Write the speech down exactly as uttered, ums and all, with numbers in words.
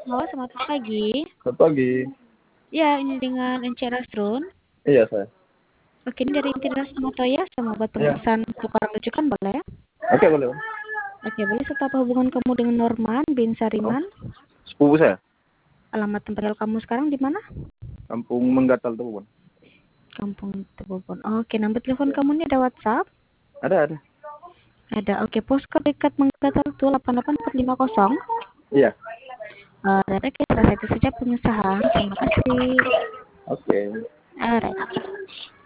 Halo, selamat pagi. Selamat pagi. Ya, ini dengan N C Rasrun. Iya, saya. Oke, ini dari Intiras Motoya. Saya mau buat Iya. pemesan tukang rujukan, boleh? Oke, boleh. Bang. Oke, boleh serta apa hubungan kamu dengan Norman bin Oh, Sariman? sepupu saya. Alamat tempat tinggal kamu sekarang di mana? Kampung Menggatal tuh, Bang. Kampung Tebobon. Oke, nomor telepon kamu ini ada WhatsApp? Ada, ada. Ada. Oke, postcode dekat Menggatal tuh delapan delapan empat lima nol. Iya. Uh, oke, selesai itu saja pengusahaan. Terima kasih. Oke. Alright.